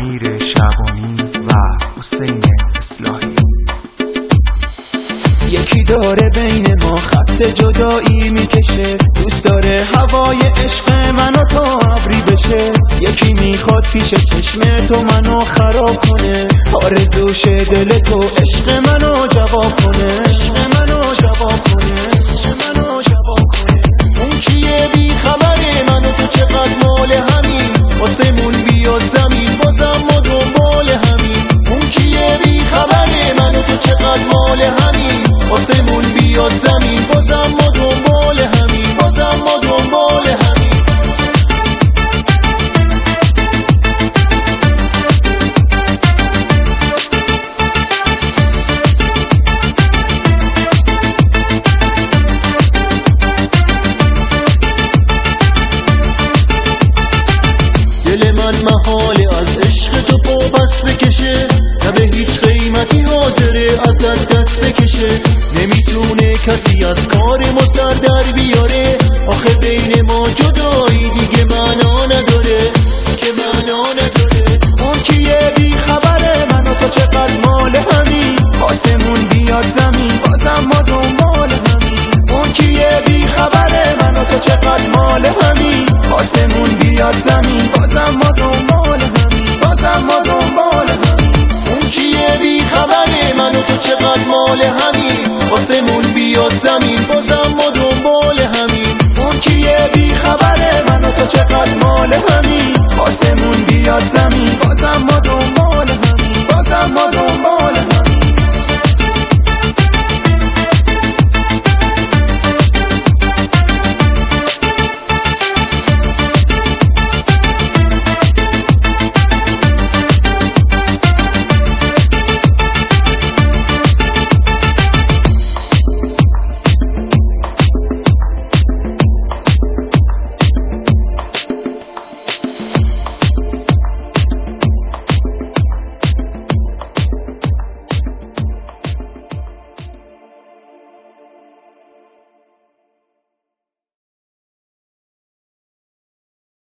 امیر شعبانی و حسین اصلاحی. یکی داره بین ما خط جدایی میکشه، دوست داره هوای عشق منو تا ابری بشه. یکی میخواد پیش چشم تو منو خراب کنه، آرزوشه دل تو عشق منو جواب کنه، عشق منو جواب کنه، عشق منو جواب کنه. اون کیه بی خبره منو تو چقدر مال همین، واسمون بیاد زمین بازم ما دنبال همین. اون کیه بی خبره منو تو چقدر مال همین، واسمون بیاد زمین بازم ما دنبال همین، بازم ما دنبال همین. دل من محاله از عشق تو پا بس بکشه، نه به هیچ قیمتی حاضره ازت دست بکشه. نمیتونه کسی از کار ما سر در بیاره، آخه بین ما جدایی دیگه معنا نداره، که معنا نداره. اون کیه بی خبره منو تو چقدر مال همین، آسمون بیاد زمین بازم ما دنبال همین. اون کیه بی خبره منو تو چقدر مال همین، آسمون بیاد زمین